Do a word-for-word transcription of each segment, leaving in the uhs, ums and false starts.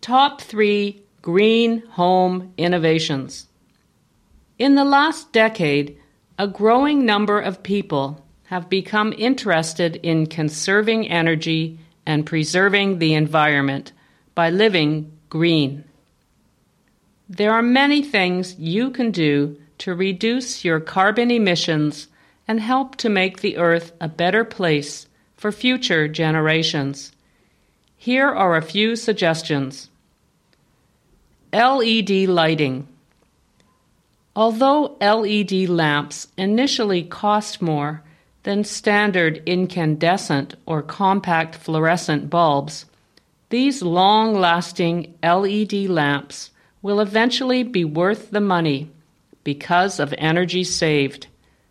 Top three Green Home Innovations. In the last decade, a growing number of people have become interested in conserving energy and preserving the environment by living green. There are many things you can do to reduce your carbon emissions and help to make the Earth a better place for future generations. Here are a few suggestions. L E D lighting. Although L E D lamps initially cost more than standard incandescent or compact fluorescent bulbs, these long-lasting L E D lamps will eventually be worth the money because of energy saved.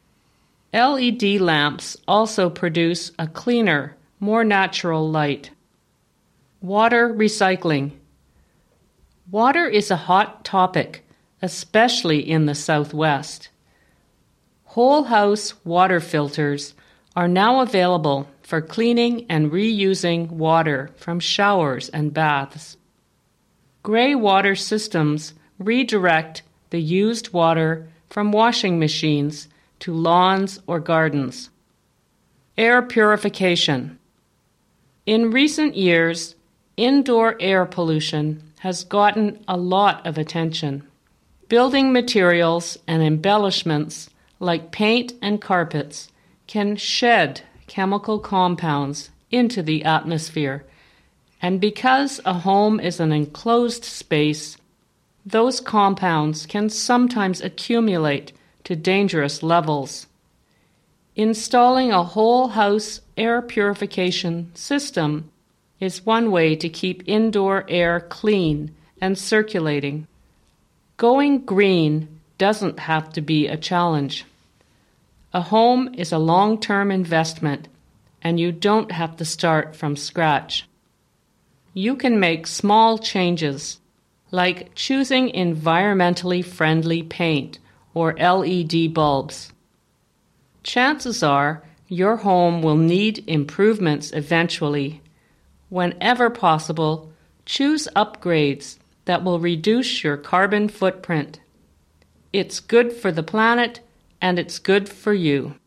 L E D lamps also produce a cleaner, more natural light. Water recycling. Water is a hot topic, especially in the Southwest. Whole house water filters are now available for cleaning and reusing water from showers and baths. Gray water systems redirect the used water from washing machines to lawns or gardens. Air purification. In recent years, indoor air pollution has gotten a lot of attention. Building materials and embellishments like paint and carpets can shed chemical compounds into the atmosphere, and because a home is an enclosed space, those compounds can sometimes accumulate to dangerous levels. Installing a whole house air purification system is one way to keep indoor air clean and circulating. Going green doesn't have to be a challenge. A home is a long-term investment, and you don't have to start from scratch. You can make small changes, like choosing environmentally friendly paint or L E D bulbs. Chances are your home will need improvements eventually. Whenever possible, choose upgrades that will reduce your carbon footprint. It's good for the planet, and it's good for you.